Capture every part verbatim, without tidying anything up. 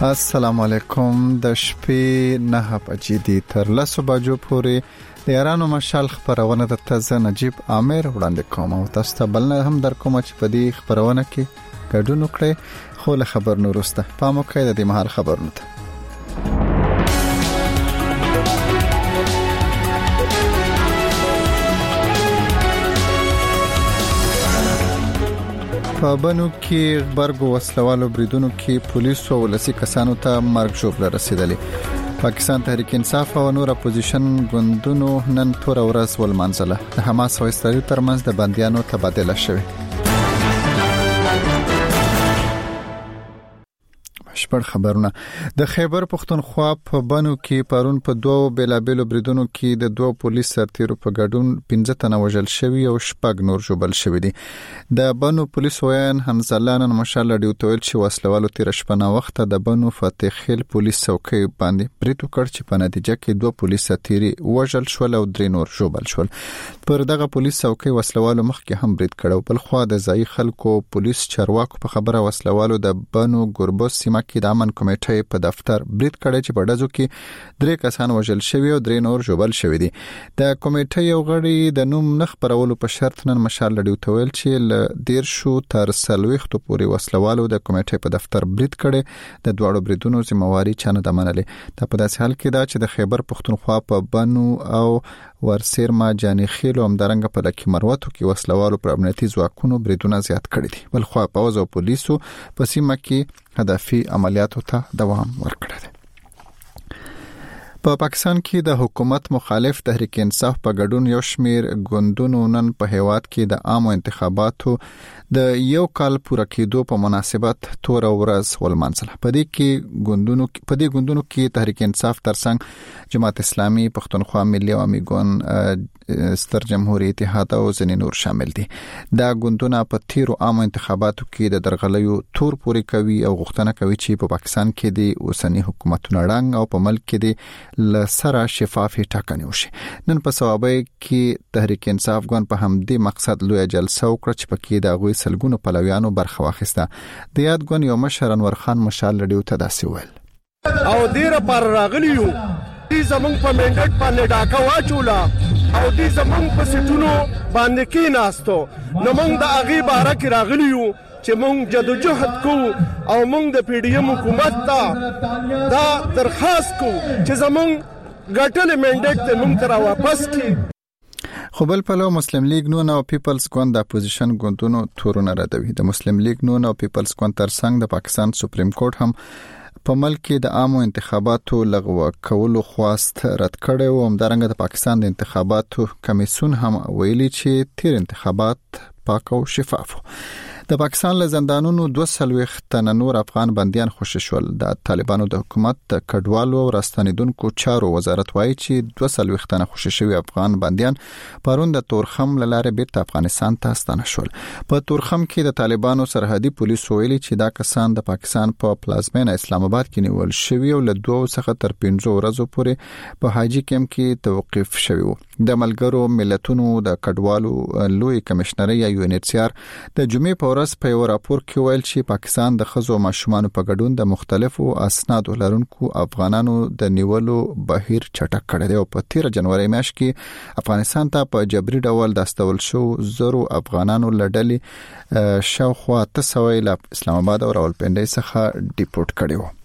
السلام علیکم. د شپې نه بجې دي تر لسو بجو پورې د یارانو مشال خبرونه د تازه نجیب عامر وړاندې کوم او تاسو ته بل نه هم در کوم چې په دې خبرونه کې ګډون وکړئ. خو له خبر نو وروسته پام وکړئ د دې مهال خبرونه ته. په بنو کې غبرګو وسلوالو بریدونو کې پولیسو او ولسی کسانو ته مرګ ژوبله رسیدلې. پاکستان تحریک انصاف او نور اپوزیشن ګوندونو نن تور ورځ ولمانځله. د حماس او اسرائیل ترمنځ د بنديانو تبادله شوه. شپږ خبرونه. د خیبر پختونخوا په بنو کې پرون په دوه بیلابېلو بریدونو کې د دوه پولیس سرتیرو په ګډون پنځه تنه وژل شوي او شپږ نور ژوبل شوي دي. د بنو پولیس ویان حمزه الله نن مشال لډیو تویل چې وسلوالو تیر شپه نه وخت د بنو فتح خیل پولیس څوکۍ باندې بریټو کړ چې په نتیجه کې دوه پولیس سرتیري وژل شول او درې نور ژوبل شول. پر دغه پولیس څوکۍ وسلوالو مخکې هم برید کړو. بل خو د ځای خلکو پولیس چارواکو په خبره وسلوالو د بنو ګوربوس سیمه کې د امن کمیټې په دفتر برید کړی چې په ډزو کې درې کسان وژل شوي او درې نور ژوبل شوي دي. د کمیټې یو غړي د نوم نخ پرولو په شرط نن مشال لډیو تویل چې ل دیر شو تر سلويختو پورې وسلوالو د کمیټې په دفتر برید کړي. د دواړو بریدونو ذمہواری چانه د منلې. ته په داسې حال کې دا چې د خیبر پختونخوا په بنو او ورسیرما جاني خیل او همدارنګه په لکه مروتو کې وسلوالو پر امنیتي ځواکونو بریدونه زیات کړي دي. بل خو پوز او پولیسو په سیمه کې هدفي عملیاتو ته دوام ورکړی دی. په پاکستان کې د حکومت مخالف تحریک انصاف په ګډون یو شمیر ګوندونو نن په هیواد کې د عامو انتخاباتو د یو کال پوره کېدو په مناسبت تور ورځ ولمانځله. په دې کې ګوندونو په دې ګوندونو کې تحریک انصاف ترڅنګ جماعت اسلامي پښتونخوا ملي عوامي ګوند ستر جمهوریت اتحاد او ځینې نور شامل دي. دا ګوندونه په تیرو عامو انتخاباتو کې د درغلیو تور پوري کوي او غوښتنه کوي چې په پاکستان کې د اوسنی حکومتونو رنګ او په ملک کې د لسره شفافي ټاکنې وشي. نن په ثوابي کې تحریک انصاف ګوند په همدې مقصد لوی جلسه وکړه چې پکې د غوي سلګونو پلویانو برخه واخیسته. د یاد ګوند یو مشر انور خان مشال لډیو ته داسې ویل او ډیر پر راغلیو دې زمونږ په منډټ باندې ډاکا واچولا او دې زمونږ په سټونو باندې کې ناستو. نو موږ د اغي بارک راغلیو چې موږ جدوجہد کو او موږ د پی ډی ایم حکومت ته دا درخواست کو چې زمونږ ګټل منډټ ته موږ تر واپس کی. خو بل پلو مسلم لیگ نون او پیپلز ګوند د اپوزیشن ګوندونو تورونه ردوي. د مسلم لیگ نون او پیپلز ګوند ترڅنګ د پاکستان سپریم کورټ هم په ملک کې د عامو انتخاباتو لغوه کولو خواست رد کړي او همدارنګه د پاکستان د انتخاباتو کمیسیون هم ویلي چې تیر انتخابات پاک او شفاف. د پاکستان له زندانونو دوه سلويخت تن نور افغان بنديان خوشی شول. د طالبانو د حکومت د کډوالو او راستنیدونکو چارو وزارت وایي چې دوه سلويخت تن خوشی شوی افغان بنديان پرون د تورخم لاره بیرته افغانستان ته ستانه شول. په تورخم کې د طالبانو سرحدي پولیس ویلي چې دا کسان د پاکستان په پلازمینه اسلام آباد کې نیول شوی او له دوه څخه تر پنځه ورځې پورې په حاجی کیمپ کې توقيف شوی وو. د ملګرو ملتونو د کډوالو لوی کمشنري یا یو ان ایچ سی آر د جمعې په ورځ په یو راپور کې ویل چې پاکستان د خزو ماشومان په ګډون د مختلفو اسنادو لرونکو افغانانو د نیولو بهیر چټک کړی دی او په تیر جنوري میاشت کې افغانستان ته په جبري ډول د استول شو زرو افغانانو لړلې شاوخوا تسویل اسلام آباد او راولپنډي څخه ډیپورت کړي وو.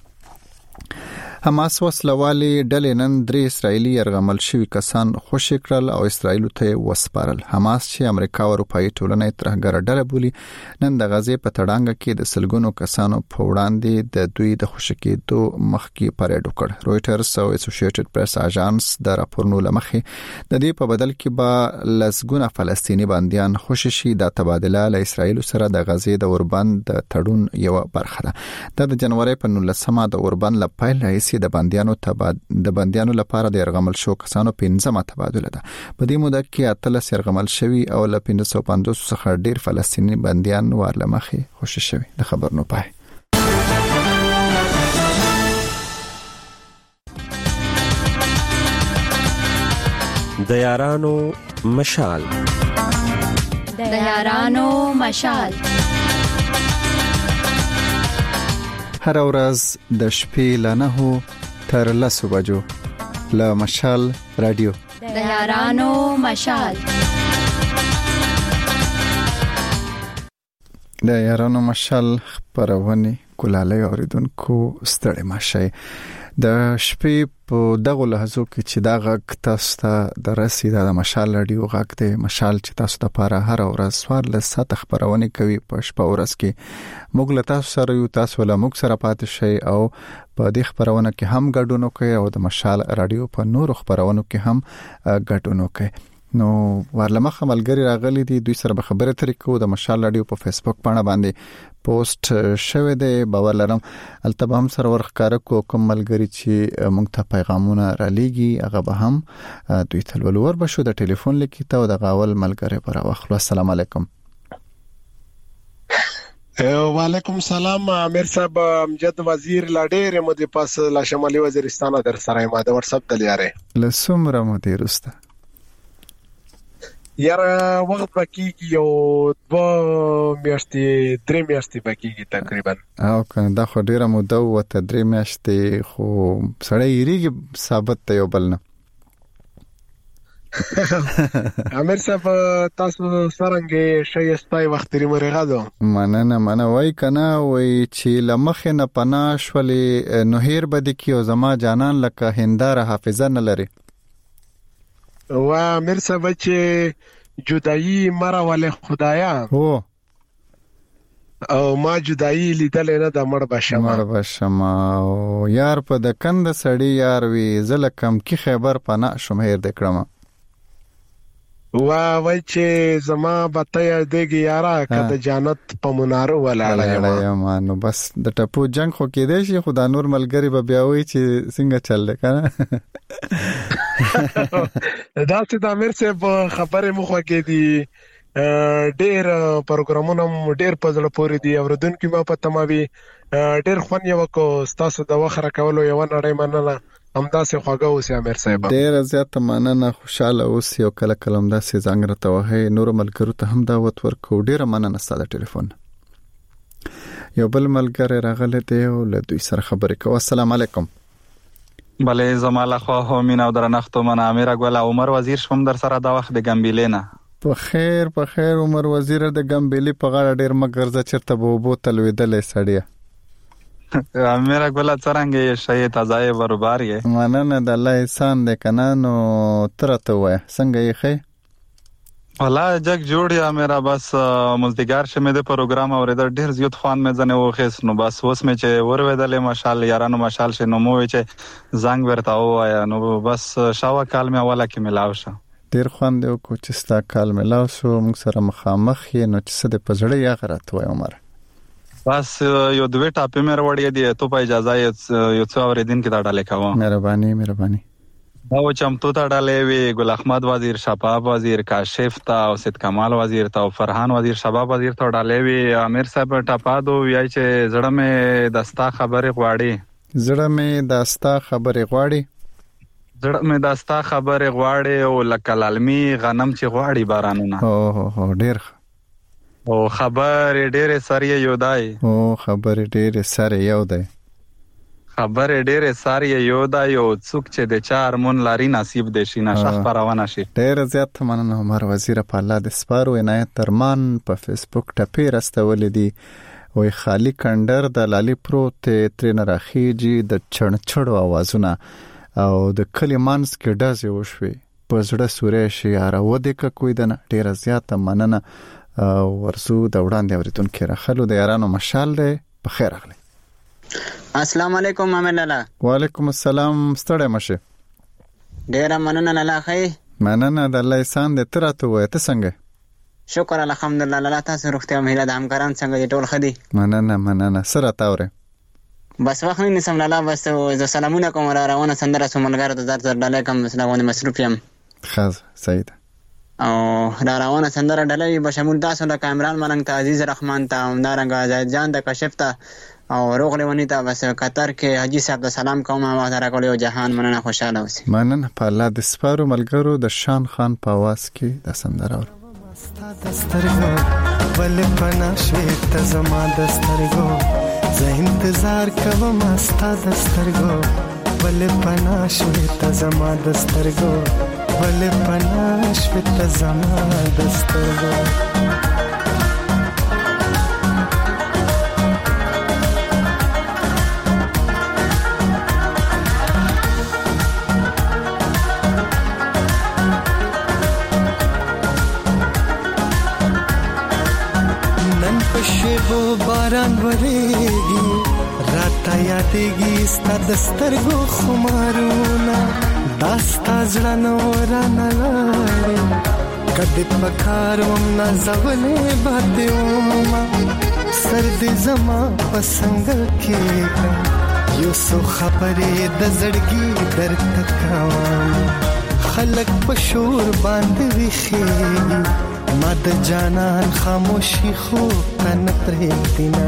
حماس وسلوالي ډلې نن درې اسرایلی يرغمل شوي کسان خوشی کړل او اسرایل ته وسپارل. حماس چې امریکا او اروپאי ټولنې ترهګر ډله بولي نن د غزې په تړانګه کې د سلګونو کسانو په وړاندې د دوی د خوشی کېدو مخکې پریډ وکړ. رويټرز او اسوسییټډ پریس اژانس د راپورونو لمخې د دې په بدل کې به لسګونه فلسطینی بنديان خوشی شي. د تبادله له اسرایل سره د غزې د اوربند د تړون یو برخه ده. د جنوري په نولسمه د اوربند ل پایل رئیس د بنديانو تباد د بنديانو لپاره د يرغمل شو کسانو پنځمه تبادله ده. په دې موده کې اتلس يرغمل شوي او ل پنځه سوه پنځوس څخه ډیر فلسطینی بنديان ورلمخې خوشی شوي. د خبر نو پای د یارانو مشال د یارانو مشال هر ورځ د شپې له نهو تر لسو بجو له مشال رادیو د یارانو مشال د یارانو مشال خبرونه کولاله اوریدونکو ستړي ماشي د شپې په دغه لحظو کې چې دا غږ تاسو ته د رسید د مشال رادیو غږ د مشال چې تاسو ته لپاره هر ورځ سوار له سات خبرونه کوي په شپه ورځ کې موږ له تاسو سره یو تاسو له موږ سره پاتې شئ او په دې خبرونه کې هم ګډون وکړئ او د مشال رادیو په نور خبرونو کې هم ګډون وکړئ نو ورلمخه ملګری راغلي دي دوی سره به خبره ترې کوو د مشال رادیو په فیسبوک باندې باندې پوسټ شوه دی باور لرم البته هم سره ورخکاره کو کوم ملګری چې مونږ ته پیغامونه را لېږي هغه به هم دوی ته ولور بشو د ټلیفون لیکي ته د غاول ملګری پر واخلو السلام علیکم وعلیکم السلام امیر صاحب امجد وزیر لا ډېر مده پاس لا شمالي وزیرستان در سره ما د واتس اپ دلیاره لسمره مده رسته یار وخت پکې یو دو میاشتې درې میاشتې پکې تقریبا او کنه دا خو ډیره مو دو وته درې میاشتې خو سړی یریږي ثابت ته یو بل نه امیر صاحب تاسو سرنګې شي استای وخت لري مرغادو مننه مننه وای کنه وای چې لمخه نه پناش ولې نو هیر بده کیو زما جانان لکه هنداره حافظه نه لري و امیر صاحب چې جدائی مرا ولې خدایا هو او ما جدائی لیدل نه د مړ بشم مړ بشم او یار په د کند سړی یار وی زل کم کی خبر پنا شمهر دکړم وا وای چې زما بته دیږي یارا کده جنت په منارو ولاړه یم نو بس د ټپو جنگ خو کې دی شي خدا نور ملګری به بیا وای چې څنګه چل کنه دا چې د امیر صاحب خبره مخ کې دي ډېر پروګرامونه ډېر په ځل پورې دي اوردونکو ما په تمامي ډېر خون یو کو تاسو د وخره کولو یو نړۍ مننه همدا سه خواږه اوسه امیر صاحب ډېر زیات مننه خوشاله اوسه یو کله کلم دا سه زنګ راته وه نور ملګرو ته هم دعوت ورکو ډېر مننه ستاسو ټلیفون یو بل ملګری راغله دی او له دوی سره خبرې کوو السلام علیکم بله زماله خو همین او درنښتو من امیر ګل عمر وزیر شوم در سره دا وخت د ګمبیلینا په خیر په خیر عمر وزیر د ګمبیلی په غاړه ډېر مګرزه چرته بو بوتل ویدلې سړیا امیر ګل څنګه شي تازه برابر یې مننه د الله احسان دې کنه نو ترته وای څنګه یې خې والله جګ جوړ یا میرا بس مزدګار شمه د پروګرام اوریدل ډیر زیات خوان مې ځنه وخیس نو بس اوس مې چې ور ودلې ماشال یارانو ماشال شنو مو چې زنګ ورته وایا نو بس شاوه کال مې اوله کې ملاو شه ډیر خوان دی کو چې ستا کال ملاو شو موږ سره مخامخ یې نو چې څه د پزړې یا غرات وای عمر بس یو دوه ټاپې مې وړې دي ته په اجازه یو څو اوریدین کې دا ډاله کوم مهرباني مهرباني او چمتو ته ډالې وی ګل احمد وزیر شباب وزیر کاشف تا او سید کمال وزیر تا او فرحان وزیر شباب وزیر ته ډالې وی امیر صاحب ټاپادو وی چې زړه مې دستا خبره غواړي زړه مې دستا خبره غواړي زړه مې دستا خبره غواړي او لکه لالمی غنم چې غواړي بارانونه او هو ډیر او خبر ډېر سره یو دای او خبر ډېر سره یو دای خبر ډېر ساری یو دا یو څوک چې د چار مون لاري نصیب دي شي نشه خبرونه شي ډېر زیات مننه عمر وزیر په الله د سپارو عنایت ترمان په فیسبوک ټپی راستول دي وای خالی کندر د لالي پروت ترن راخیږي د چړچړو اوازونه او د کلمانس کې ډازې وشوي په زړه سورې شي اره ودې ک کوی د ډېر زیات مننه ورسو د وړاندې اوریدونکو راخلو د یارانو مشال دی په خیر اغلی السلام علیکم محمد لالا وعلیکم السلام ستړی مشه ډیر مننه لالا خی مننه د الله احسان دې ترته وای ته څنګه شکر الحمدلله لالا تاسو روغتیا مهله د همکاران څنګه ټول خدي مننه مننه سره تاوره بس وخت نه سم لالا بس زه سلامونه کوم را روانه سندره سملګر ته زړه ډاله کوم سلامونه مصروف یم خاص سعید او را روانه سندره ډاله به شمول تاسو د کامران ملنګ ته عزیز رحمان ته همدارنګ زید جان د کشف ته او روغ لیونی ته بس قطر کې حاجی صاحب د سلام کوم او دا راکول یو جهان مننه خوشاله اوسئ مننه په الله د سپارو ملګرو د شان خان په आवाज کې د سندره اور مستا دسترګو بل پنا شوي ته زما دسترګو زه انتظار کوم استا دسترګو ولې پناه شوې ته زما دسترګو ولې پناه شوې ته زما دسترګو شیبو باران وریږي راته یادېږي ستا د سترګو خمارونه دا ستا زړه نه ورانه لاړې کدې په کار وم نازولې باندې ومه سر دې زما په څنګه کېږه یو څو خبرې د زړګي درته کوم خلک په شور باندې ویښېږي ما د جانان خاموشي خو تن پرېږدینا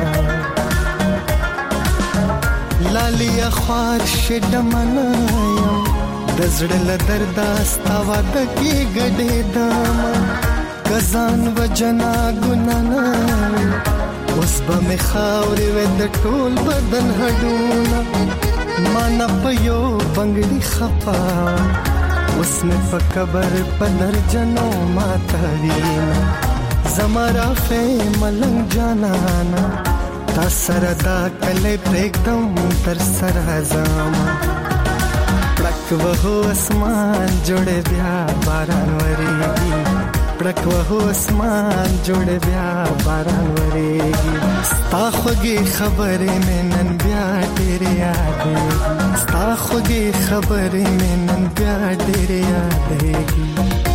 لالیا خوار شډمنه یم د زړه له درده ستا واده کې ګډېدم ګزان وجنا ګنا نه اوس به مې خاورې وې د ټول بدن هډونه ما نه په یو بنګړي خفا اوس مې په قبر په درجنو ماتوینا زما رافې ملنګ جانانا تا سره دا کله پرېږدم تر سره زما پړک وهو اسمان جوړې بیا باران وریږي پړک وهو اسمان جوړې بیا باران وریږي ستا خوږې خبرې مې نن بیا ډېرې یادېږي ستا خوږې خبرې مې نن بیا ډېرې یادېږي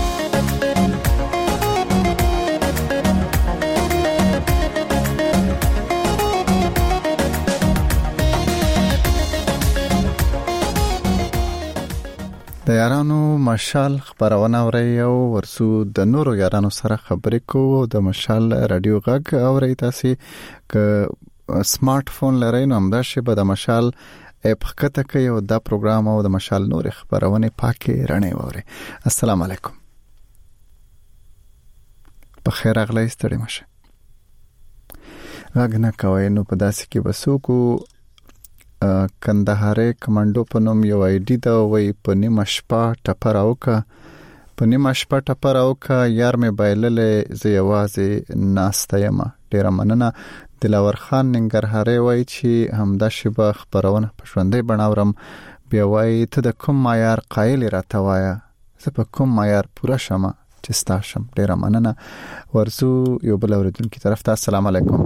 د یارانو مشال خبرونه اوري او ورسو د نورو یارانو سره خبرې کوو د مشال رادیو غږ اوري تاسو ک سمارټ فون لرئ نو همدا شی به د مشال اپ خکته کوي او دا پروګرام او د مشال نور خبرونه پاکي رڼې ووري السلام علیکم په خیر اغلی ستړي مشه غږ نه کوي نو په داسې کې بسوکو کندهاري کمانډو په نوم یو آی ډی دا وای په نیمه شپه ټپر اوکا په نیمه شپه ټپر اوکا یار مې بایللې زه یوازې ناسته یم ډیره مننه دلاور خان ننګرهاري وای چې همدا شبه خبرونه په ژوندۍ بڼاورم بیا وای ته د کوم معیار قایل راته وایا زه په کوم معیار پوره شمه چې ستاسو ډیره مننه ورسو یو بل اوریدونکو طرف ته السلام علیکم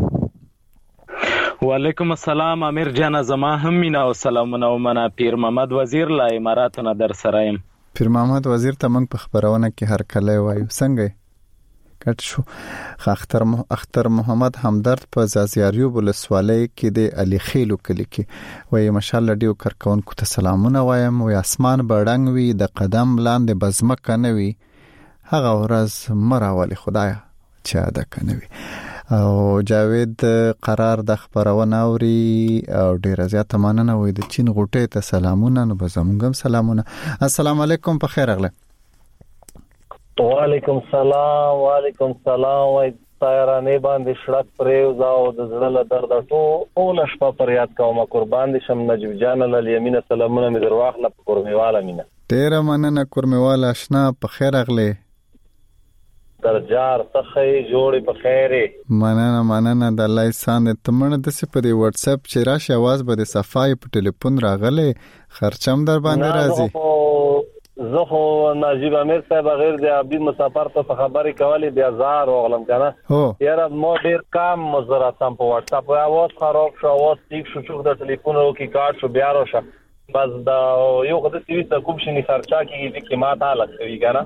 وعلیکم السلام امیر جان زما هم مینا او سلامونه او منا پیر محمد وزیر لا اماراتونه در سره يم پیر محمد وزیر ته موږ په خبرونه کې هر کله وایو څنګه کټ شو اختر اختر محمد همدرد په زازیاریو بلسوالۍ کې د علي خیلو کلی کې وایي ماشاءالله ډیو کارکون کو ته سلامونه وایم او اسمان بړنګ وي د قدم لاندې بزمکه نه وي هغه ورځ مراولي خدایا چا ده کنه وي او جاوید قرار د خبرونه اوري او ډیر زیات مننه وای د چین غټه ته سلامونه نو بزمګم سلامونه السلام علیکم په خیر اغله وعلیکم السلام وعلیکم السلام وای تایرانه باندې شړک پرېو زاو د زړه له درد ټول شپه پر یاد کوم قربان دي شم نجیب جان ال یمینه سلامونه مې درواخله په قرمیواله مینه ډیر مننه قرمیواله آشنا په خیر اغله درجار تخې جوړې په خیره مننه مننه د الله احسان تمنه د سې په دی واتس اپ چې راشي आवाज به د صفای په ټلیفون راغله خرچم در باندې راځي زه خو نجیب امیر صاحب غیر د عبد مسافر ته خبرې کولې د هزار وغلم کنه یاره مو ډیر کم مزرا سم په واتس اپ आवाज خراب شو आवाज ټیک شو چې د ټلیفون وکي کارت شو بیا راشه بس دا یو خدای سوي ته کوم شي نه خرچا کیږي چې ما ته لګوي کنه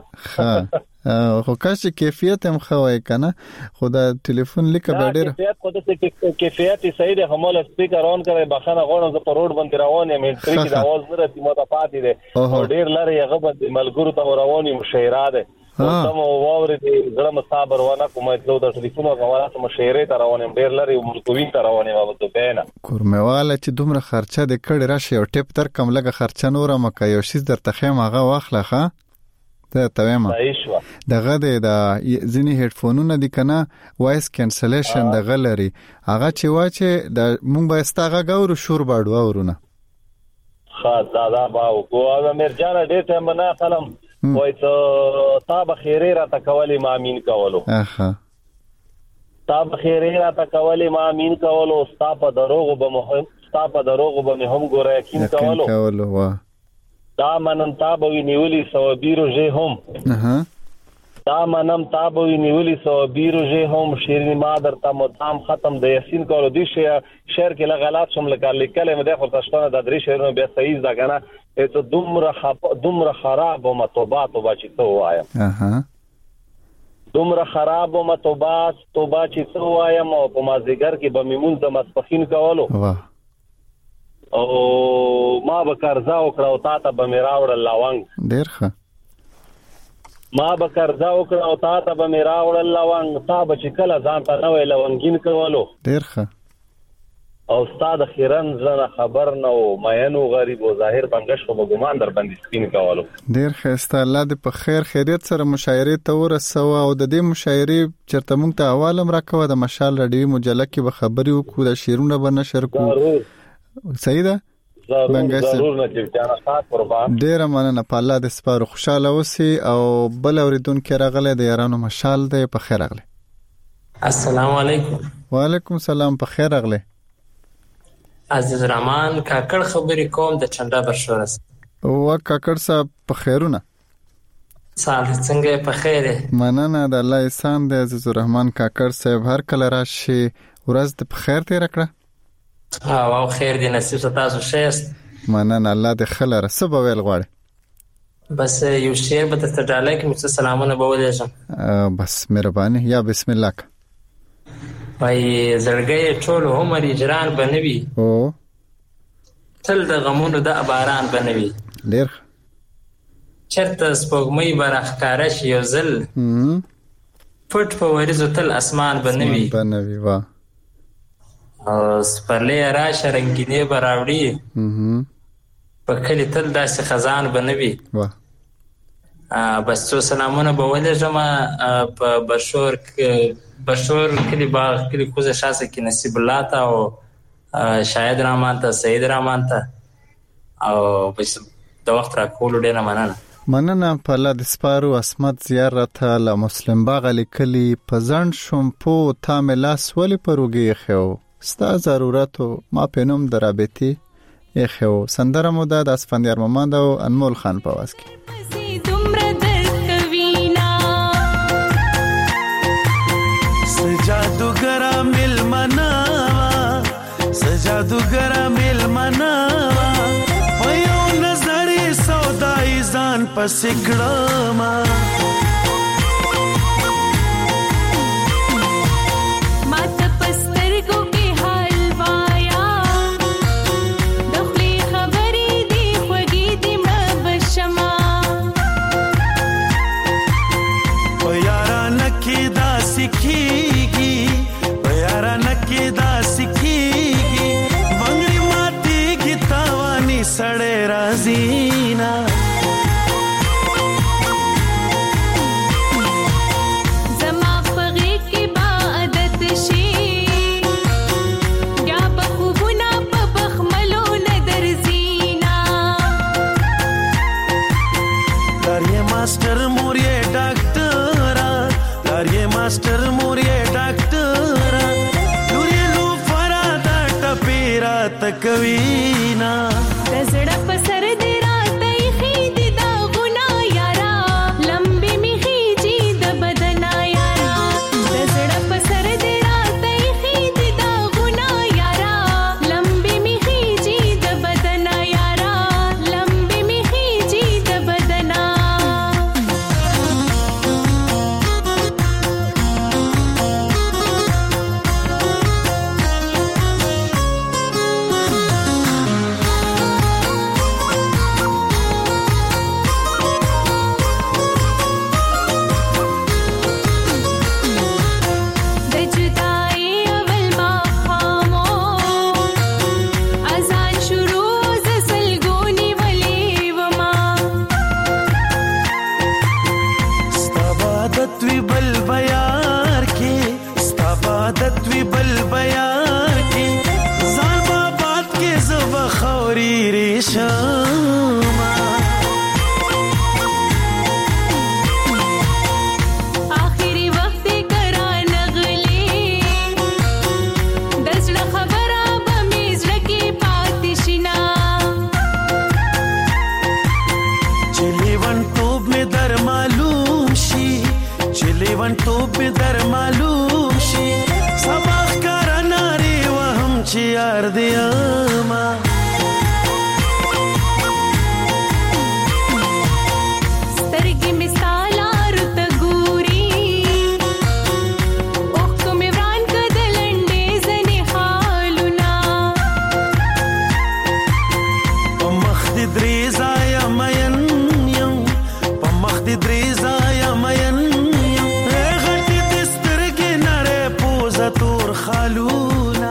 خو کاش کیفیت هم خوای کنه خدا ټلیفون لیکه ډېر کیفیت خو د کیفیت صحیح ده همول سپیکر اون کوي بخنه غوړم ز په روډ باندې روان یم انټری کې د आवाज نه راځي مو ته پاتې ده ډېر لري هغه باندې ملګرو ته رواني مشیره ده تم واورې دې زړه مصابر ونه کومه د ټلیفون غواړم مشیره ته روانم ډېر لري ملګوین ته روانم او ته بینه کورمواله چې دومره خرچه د کړي راشي او ټیپ تر کم لګه خرچه نور مکه یو شي درته خیم هغه واخله ښه ته تویم دغه د ځینی هډفونونه دي کنه وایس کینسلیشن دغه لري هغه چې واچې د مونږ به استاغه غوړو شور باډو اورونه خاص دادا باو کو امیر جان ډېر ټیم نه سلام وای ته تا بخیره را تکولی ما امین کولو اها تا بخیره را تکولی ما امین کولو ستا په دروغ به مهم ستا په دروغ به هم ګوره یقین کولو کولو وا دا منم تا به نیولی سو بیرو جه هم اها دا منم تا به نیولی سو بیرو جه هم شیرین مادر تا مدام ختم د یاسین کولو دی شعر کې لغلات شم لکه لیکل مده خو تاسو د درې شعرونو بیا صحیح دا کنه ته دومره خپ دومره خراب او متوبات او بچی ته وایم اها دومره خراب او متوبات توبه چې ته وایم او په مازیګر کې به میمون د مسپخین کولو واه او ما به قرضا وکړه او تا ته به میراوړ لونګ ډیر ښه ما به قرضا وکړه او تا ته به میراوړ لونګ تا به چې کله ځان ته نوې لونګین کولو ډیر ښه او استاد خیرن زنه خبر نو مینو غریب او ظاهر بنگش خو ګمان در باندې سپین کولو ډیر ښه الله دې په خیر خیریت سره مشاعره ته ورسو او د دې مشاعره چرته مونږ ته حوالم راکوه د مشال رادیو مجله کې به خبري وکړو د شیرونه به نشر کو صحیح ده ضرور ضرور نه چې جانا خاص قربان ډیر مننه په الله دې سپارو خوشاله اوسئ او بل اوریدونکو راغله د یارانو مشال دې په خیر راغله السلام علیکم وعلیکم السلام په خیر راغله عزیز رحمان کاکړ خبرې کوم د چنډا برشورس او کاکړ صاحب په خیرونه سال څنګه په خیره مننه د الله احسان د عزیز الرحمن کاکړ صاحب هر کله راشي ورځ د خیر تیر کړه او او خیر دې نصیب تاسو شېست مننه الله دې خلره سبا ویل غواړي بس یو شعر به تاسو ډالای کې مڅ سلامونه به ولېږم بس مهرباني یا بسم الله وای زړګي ټول عمر اجران بنوي او تل د غمونو د باران بنوي ډیر چرته سپوږمۍ برخکاره شي یو ځل پټ په ورځو تل اسمان بنوي بنوي وا او سپرلې راشه رنگینې براوړي په کلی تل داسې خزان بنوي وا بس څو سلامونه به ولېږم په بشور بشور کلی باغ کلی کوزه شاسه کې نصیب الله ته او شاهد رحمان ته سید رحمان ته او بس د وخت را کول ډېر مننه مننه په الله د سپارو اسمت زیارت له مسلم باغ لیکلی پزړ شوم په تاملاس ولی پروګي خو ستا ضرورت ما پینوم درابطي خو سندره مو د اسفندیار محمد او انمول خان په واس کې سجادوگرا مل مناوا سجادوگرا مل مناوا ویو نظری سودائی زان پسکڑاما सड़े राजीना जमा फगे की बादत शी या बखुबना बखमलो नदर जीना लारिये मास्टर मोरिये डॉक्टरा लारिये मास्टर मोरिये डॉक्टरा दूरी लो फरादा टपीरा तकवीना زړه په سر دې راته خېدي دا غنا یارا لمبي می خېجي د بدن یارا زړه په سر دې راته خېدي دا غنا یارا لمبي می خېجي د بدن یارا لمبي می خېجي د بدن چې لیوان توب می در معلوم شي چې لیوان توب می در معلوم شي سباخ کار ناری وهم چې یار دی ما سترګې می سالار ته ګوري اوخ کوم وران کدلندې زنې حالونه په مخ دې درې ځایه مین یم په مخ دې درې ځایه مین یم غټې دې سترګې نړۍ پوزه تور خالونه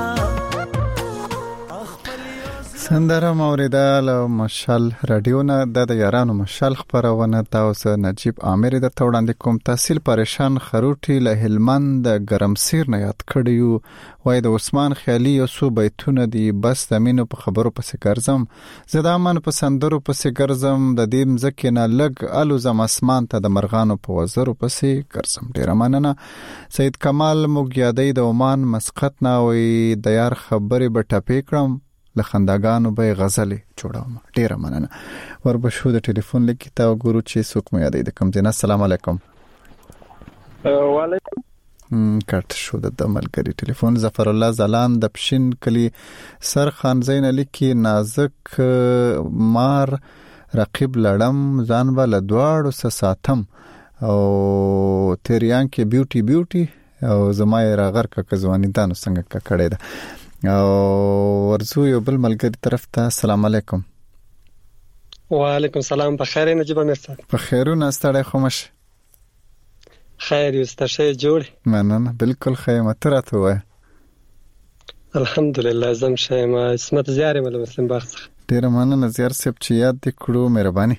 سندره موریدال او مشال رادیو نه د یارانو مشال خبرونه تاسو نجیب عامر د توړاندې کوم تحصیل پریشان خروټي له هلمند ګرمسیر نه یاد کړیو وای د عثمان خیالي یو سو بیتونه دی بس د مینو په خبرو پسې ګرځم زدا من په سندرو پسې ګرځم د دې مزکه نه لګ الو زم اسمان ته د مرغانو په وزرو پسې ګرځم ډیر مننه سید کمال مګیادی د عمان مسقط نه وای د یار خبرې به ټپې کړم لخنداګانو به غزلې جوړوم ډیر مننه وربشو د ټلیفون لیکي تا ګورو چې څوک مې یادې د کوم دینه السلام علیکم وعلیکم کټ شو د ملګری ټلیفون ظفر الله زلان د پښین کلی سر خان زین لیکي نازک مار رقیب لړم ځان ول دواړو ساتم او تریان کې بیوټي بیوټي او زمای راغر کا ځواني دانو څنګه کا کړه ده او ورزو یو بل ملګری طرف ته السلام علیکم وعلیکم السلام بخیر نجیب امیر صاحب بخیرونه ستړی خومش خیر یو ستشه جوړ مننه بالکل خیر مترته وای الحمدلله زم شیما اسمت زیاره مل مسلم باغ ډیر مننه زیار سپ چې یاد دې کړو مهرباني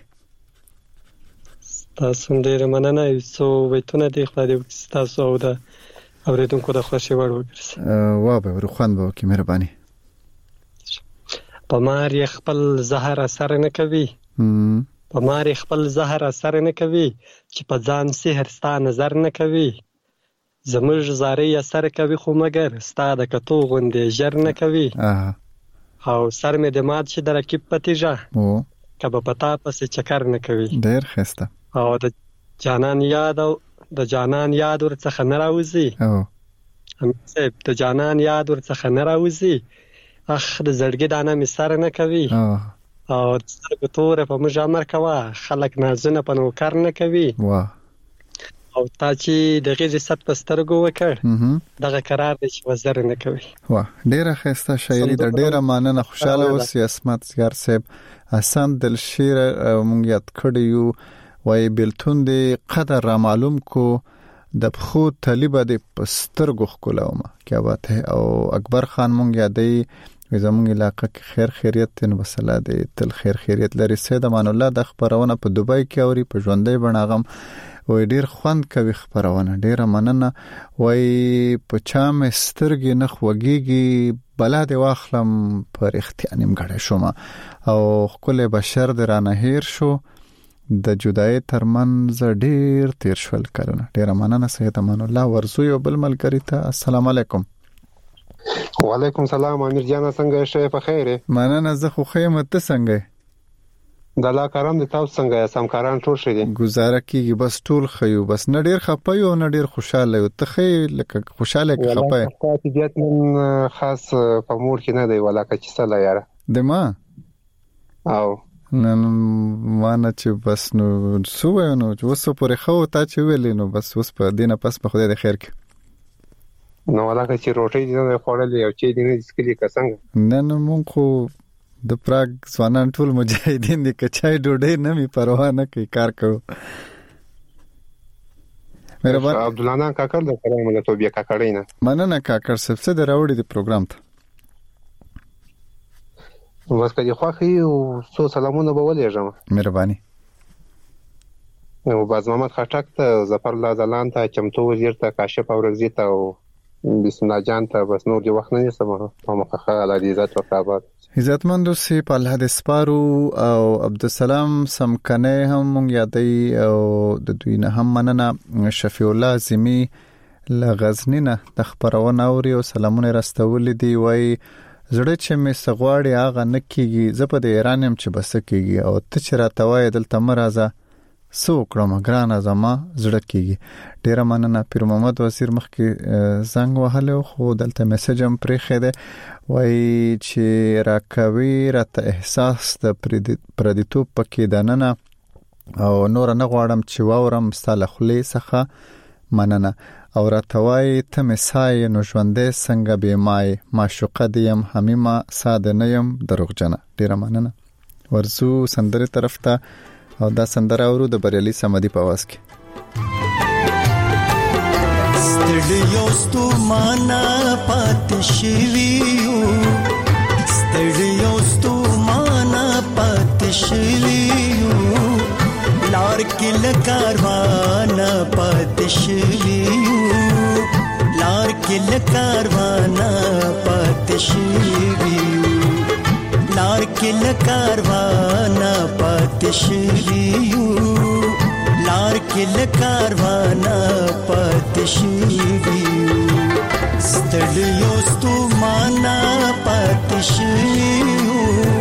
تاسو ډیر مننه یو ویتونه دی خو دې تاسو او دا اوریدونکو د خوشي وړ وګرځي وا به روخان به کی مهرباني په مار خپل زهر اثر نه کوي په مار خپل زهر اثر نه کوي چې په ځان سحر ستا نظر نه کوي زموږ زاري اثر کوي خو مگر ستا د کتو غوندې جر نه کوي او سر مې د مات شي د رکیب پتیجه او کبه پتا پس چکر نه کوي ډیر خسته او د جانان یاد او د جانان یاد ورڅخه نه راوځي او هم د جانان یاد ورڅخه نه راوځي اخ د زړګي دانه می سر نه کوي او سترګو تور په موږ امر کوا خلک نازونه په نو کار نه کوي واه او تا چې دغه ست په سترګو وکړ دغه قرار دې وزر نه کوي واه ډیره خسته شاعري د ډیره ماننه خوشاله اوس اسمت زیار صاحب حسن دلشیر مونږ یاد کړیو وای بلتون دی قدر را معلوم کو د بخو طالب د پسترګو خلاوم کیا بات ہے او اکبر خان مونږ یادې زموږ علاقې کې خیر خیریت تن وسله دی تل خیر خیریت لري سید امان الله د خبرونه په دوبای کې اوري په ژوندۍ بڼاغم وای ډیر خوند کوي خبرونه ډیر مننه وای په چا مسترګې نه خوږیږي بلاد واخلم پر اختیانم غړې شوم او خپل بشر درانه هیر شو د جدای ترمنځ ډیر تیر شول کړه ډیر مننه سید امان الله ورزو یو بل ملګری ته السلام علیکم وعلیکم السلام امیر جان څنګه شې په خیره مننه زه خو خیمه ته څنګه د الله کرم دې تاسو څنګه سم کاران ټول شې گزاره کیږي بس ټول خيو بس نه ډیر خپای او نه ډیر خوشاله یو ته خې لکه خوشاله کې خپای تاسو دې من خاص په مور کې نه دی ولاکه چې سلا یاره دما او نن مانه چې بس نو سو نو وسو پرې خو تا چې ویلې نو بس اوس په دینه پس په خدای د خیر کې نو ولاکه چې روټي دې نه خوړلې او چې دې نه سکلي کسنګ نه نو مونږ خو د پراګ ځوانان ټول مجاهدین دي کچای ډوډۍ نه می پروا نه کوي کار کوي مهربان عبد الله کاکر د کرامه له توبیا کاکړینا مننه کاکر سبسه د راوړي د پروګرام ته واسکه دی خوخي او سو سلامونه به ولېږم مهرباني او باز محمد خټک ته ظفر الله زلان ته چمتو وزیر ته کاشف اورزی ته او بسم الله جان ته بس نور دی وخت نه سم په مخه الله دې عزت او کابات عزتمندو سی په الله د سپارو او عبدالسلام سمکنه هم یادې او د دوی نه هم مننه شفیع الله زمي لغزنینه د خبرونه اوري او سلامونه راستول دي وای زړه چې مې سغواړي هغه نه کیږي، زه په د ایران يم چې بس کیږي، او ته چې راته وایې دلته مه راځه څه وکړم ګرانه زما زړه کیږي. ډیره مننه. پیر محمد وزیر مخکې زنګ وهلی خو دلته میسج هم پرېښی دی، وایي چې راکوي راته احساس د پردیتوب پکې دننه او نور نه غواړم چې واورم ستا له خولې څخه مننه، او راته وایي ته مې سایې نو ژوندی څنګه بې مایې، معشوقه دې یم حمیمه ساده نه یم دروغجنه. ډیره مننه. ورځو سندرې طرف ته، او دا سندره اورو د بریالي صمدي په आवाज کې. ستړیو ستومانه پاتې شویو، ستړیو ستومانه پاتې شویو، لار کې له کاروانه پاتې شویو، لار کې له کاروانه پاتې شویو، لار کې له کاروانه پاتې شویو، لار کې له کاروانه پاتې شویو، ستړیو ستومانه پاتې شویو.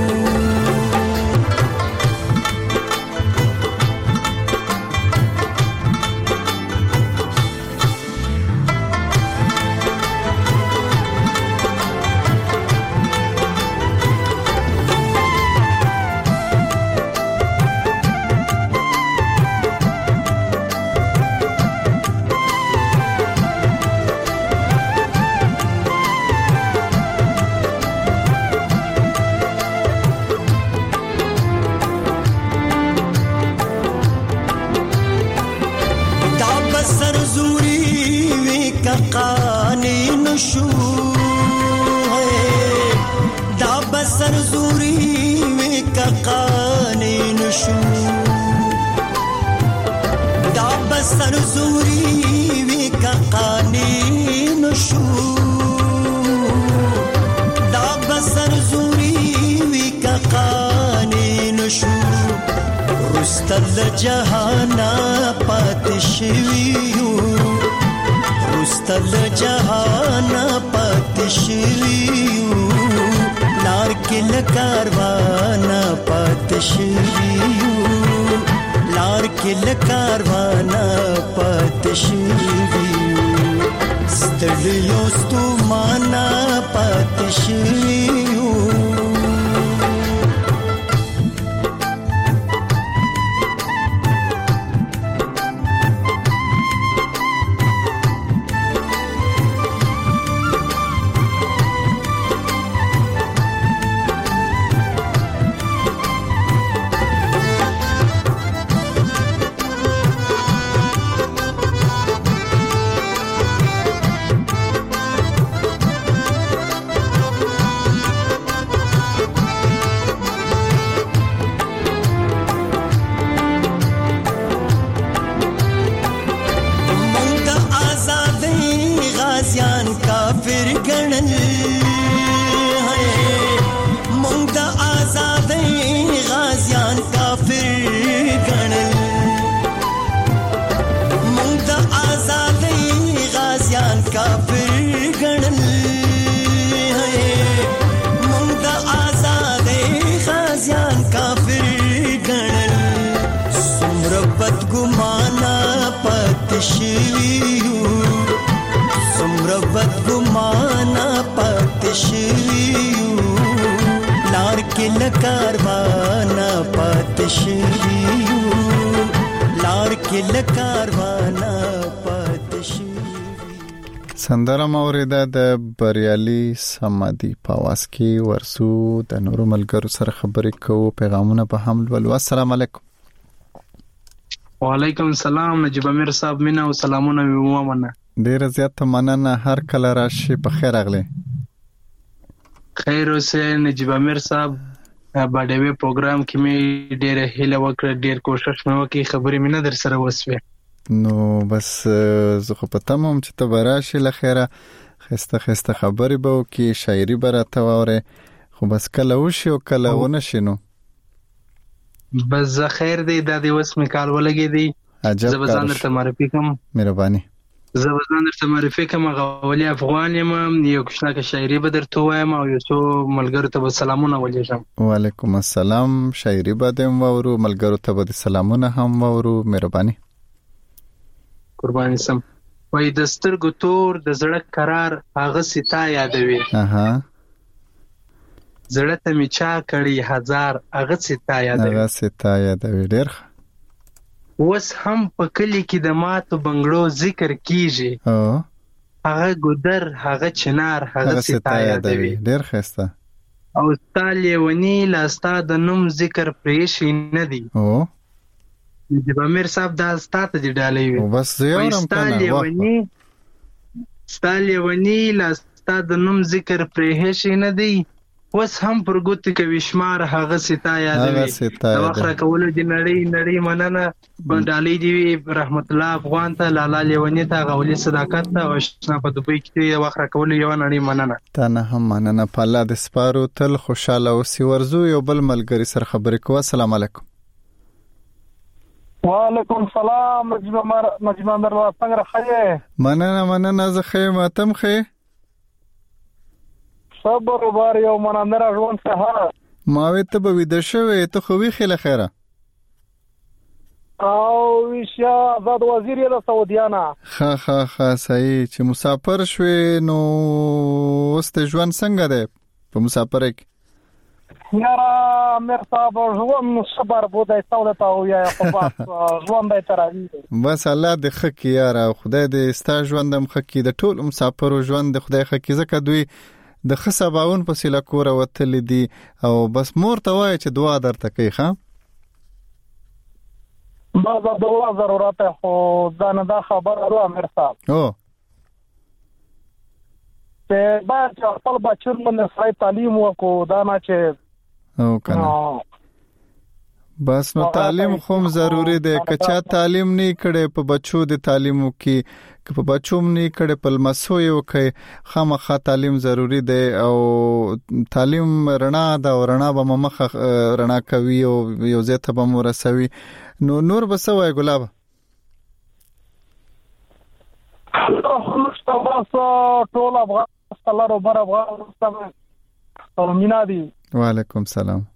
رستل جهانا پاتې شویو، رستل جهانا پاتې شویو، لار کې له کاروانه پاتې شویو، لار کې له کاروانه پاتې شویو، ستړیو ستومانه پاتې شویو. سندره موریده د بریالي صمدي په आवाज کې. ورسو د نورو ملګرو سره خبرې کوو، پیغامونه په حمل ولو. السلام علیکم. وعلیکم السلام نجیب امیر صاحب، مینا او سلامونه ومنه. ډیر زیات مننه، هر کله راشي. په خیر اغله. خیر اوسه نجیب امیر صاحب، باډوي پروګرام کې می ډیر هیله وکړه، ډیر کوشش مې وکړ خبرې مې نه در سره وسوي. نو بس زه خو پته مم چې ته براشي لخيره، خسته خسته خبرې به وکي، شاعري به راته وره، خو بس کله وشي او کله ونه شینو. بس خیر دی، دا دی وس می کال ولګي دی. زه به ځان ته معرفي کوم. مهرباني. زه به ځان درته معرفي کړم. غولي افغان یم، یو کوچناکه شاعري به درته ووایم او یو څو ملګرو ته به سلامونه ولېږم. وعلیکم السلام. شاعري به دې هم واورو، ملګرو ته به دې سلامونه هم واورو. مهرباني. قرباني سم. وایي د سترګو تور د زړه قرار هغه ستا یادوي. اها. زړه ته مې چا کړي هزار هغه ستا یادوي. هغه ستا یادوي. ډېر ښه. اوس هم په کلي کې د ماتو بنګړو ذکر کیږي. او هغه ګودر هغه چنار هغه ستا یادوي. ډېر ښایسته. او ستا لیونی لا ستا د نوم ذکر پرېښی نه دی. او نجیب امیر صاحب دا ستا ته دې ډالۍ وي. بس زه یارم ستا کنه. لیونی ستا لیونی لا ستا د نوم ذکر پرېښی نه دی. اوس هم پر ګوتې کوي شمار هغه ستا یادوي. د وخت راکولو دې نړۍ نړۍ مننه. ډالۍ دې وي رحمت الله افغان ته، لالا لیوني ته، غولي صداقت ته، او اشنا په دوبۍ کې د وخت راکولو یوه نړۍ مننه. تا نه هم مننه. په الله دې سپارو. تل خوشحاله اوسې. ورځو یو بل ملګري سره خبرې کوو. السلام علیکم. وعلیکم السلام. نجیب امیر نجیب امیر څنګه راخې؟ مننه مننه. زه ښه یم. ته هم ښه؟ صبر وبار یو منندره ژوند سهار. ما وې ته به ویده شوې، ته خو ویښې له خیره. او ویشیا آزاد وزیر یې د سعودیانه. ښه ښه ښه صحیح. چې مسافر شوې نو اوس د ژوند څنګه دی په مسافرۍ کې؟ یاره امیر صاحب ژوند صبر بودی سوله ته ووایه خو بس ژوند دی تراوي دی. بس الله دې ښه کړي یاره. خدای دې ستا ژوند هم ښه کړي. د ټولو مسافرو ژوند دې خدای ښه کړي. ځکه دوی د ښه سباون پسې له کوره وتلي دي او بس مور ته وایي چې دعا درته کوي. ښه بس د دعا ضرورت دی خو دا نه دا خبره ده امیر صاحب او چې باید چې خپل بچو باندې سړی تعلیم وکړو. دا نه چې او کنه بس نو تعلیم خوم ضروری دی. که چا تعلیم نه کړي په بچو د تعلیمو کې، که په بچو نه کړي په لمسو یو کې خامخا تعلیم ضروری دی. او تعلیم رڼا ده او رڼا به مخه رڼا کوي او یو ځای ته به مو رسوي. نو نور به څه وایي ګلاب؟ ټول افغان ستلارو بر افغان مینا دي. وعلیکم سلام.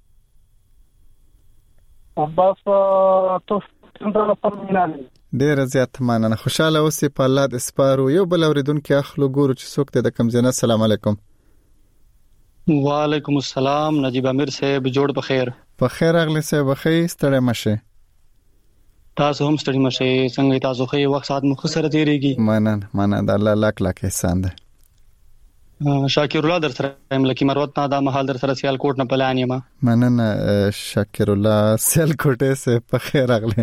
بس تو څنګه په مینا دي. ډیر زیات مننه. خوشاله اوسې. په الله دې سپارو. یو بل اوریدونکو اخلو ګورو چې څوک ته د کم ځنه. السلام علیکم. وعلیکم السلام. نجیب امیر صاحب جوړ په خیر. په خیر اغلی صاحب. خې ستړی مشه. تاسو هم ستړي مشه. څنګه تاسو خې وخت ساعت مخ سره تیریږي؟ مننه مننه. د الله لاک لاک احسان ده. شاکر الله در سره ام لکی مروت نه دا محل در سره سیال کوټ نه پلان یم. مننه شاکر الله. سیال کوټه سه په خیر اغلی.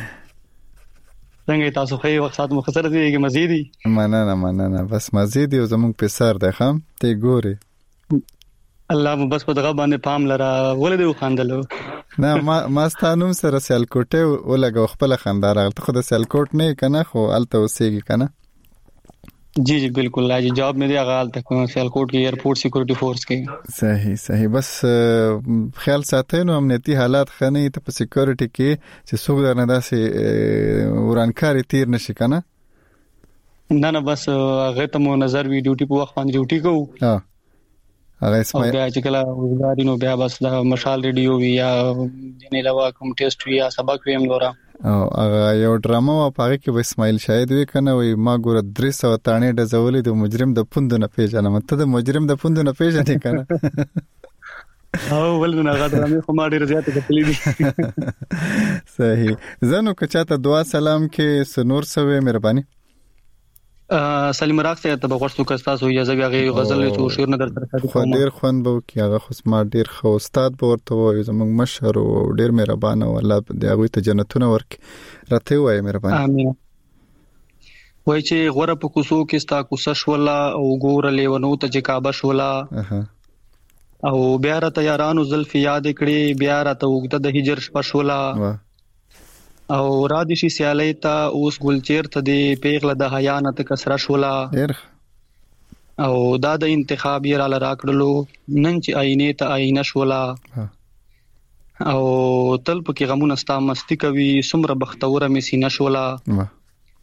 څنګه تاسو خې وخت ساعت مخ سره تیریږي؟ مزيدي. مننه مننه. بس مزيدي او زمونږ په سر ده خام ته ګوري. الله مو بس په دغه باندې پام لره. ولې دی خندلو؟ نه ما ما ستانوم سره سیال کوټه ولګو خپل خندار. ته خو د سیال کوټ نه کنه خو الته اوسېږي کنه. जी जी बिल्कुल जी जॉब में दिया गाल तक सियालकोट की एयरपोर्ट सिक्योरिटी फोर्स की. صحیح صحیح. بس خیال ساتئ نو امنیتي حالات خنه ته په سکیورټي کې چې څوک درنه داسې ورانکاري تیر نشي کنه. نه نه بس هغه ته مو نظر وی ډیوټي په وخت باندې ډیوټي کوو. ها هغه اسمه بیا چې کله وزاري نو بیا بس د مشال ریډیو وی یا جنې لوا کوم ټیسټ وی یا سبق ویم لورا. او هغه یو ډرامه او پاره کې و اسماعیل شاهد وی کنه وی ما ګور درې سو تانه د زولې د مجرم د پوند نه پیژنم. ته د مجرم د پوند نه پیژنې کنه. او ولنه هغه ډرامه خو ما ډیر زیات کتلې دي. صحیح. زنو که چاته دعا سلام کې سنور سوي مهرباني. سلیم راغ ته ته بغوښتو کستاسو یا زګ هغه غزل ته شعر نه درته راځي. خو ډیر خوان به کی هغه خو ما ډیر خو استاد به ورته وایي زموږ مشر او ډیر مهربان او الله دې هغه ته جنتونه ورکړي. راته وایي مهرباني. امين. وای چې غوړه په کوسو کې ستا کوسه شولا او ګور لیونو ته چې کعبه شولا. او بیا را تیارانو زلف یاد کړي بیا را ته وګته د هجر شپه شولا. او را دي شي سیالي ته اوس ګلچیر ته دی پیغله د حیا نه ته کسره شولا. او دا د انتخاب یې را لراکړلو نن چې آینه ته آینه شولا. او تل پکې غمونه ستا مستی کوي سمره بختوره مې سینه شولا.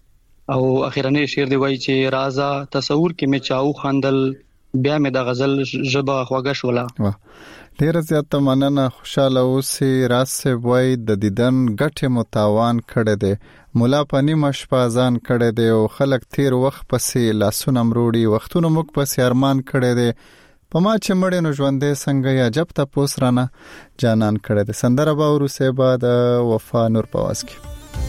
او اخیرنی شعر دی وای چې رازا تصور کې مې چاو خندل بیا مې د غزل ژبه خوږه شولا. واه ډیر زیات مننه. خوشاله اوسې. راسه وای د دیدن ګټه متاوان کړه دې مولا پنی مشپازان کړه دې او خلک تیر وخت پسې لاسونه مروړي وختونه مخ پسې ارمان کړه دې پما چې مړ نو ژوندې څنګه یا جب ته پوسرانه جانان کړه دې. سندره باورو سیبا د وفا نور پواز کې.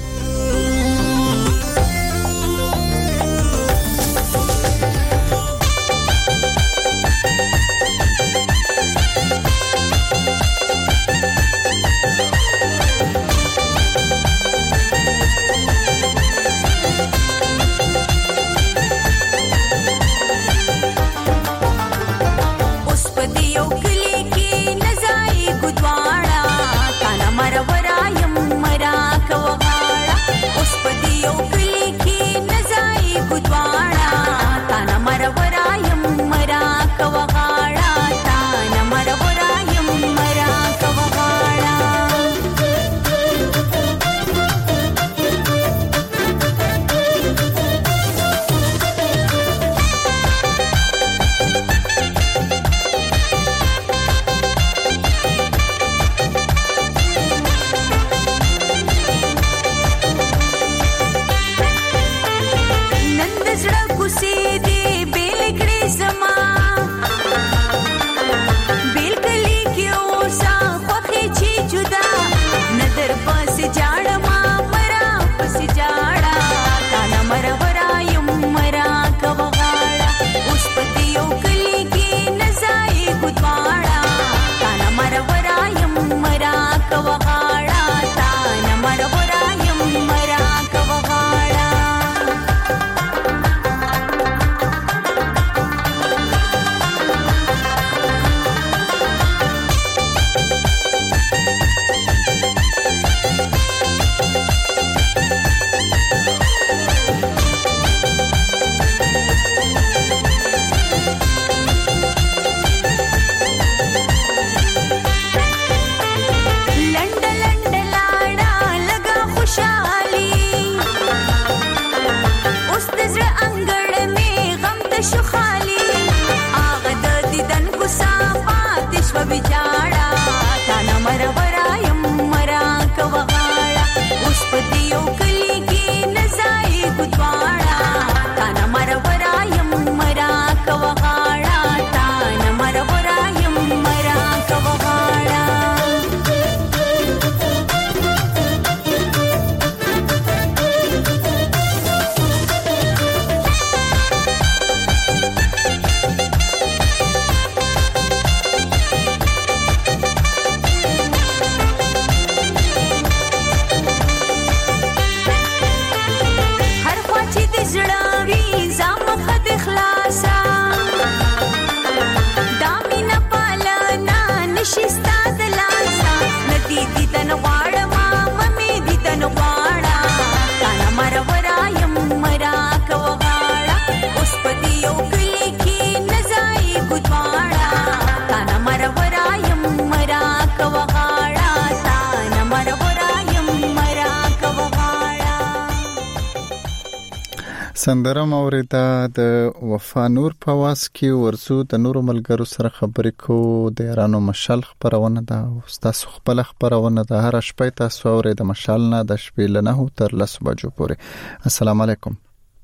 سندره موریدا د وفا نور په واس کې ورسو د نورو ملګرو سره خبرې کو د یارانو مشال خبرونه ده او تاسو خپل خبرونه ده هر شپه تاسو اورئ د مشال نه د شپې له نه تر لس بجو پورې. السلام علیکم.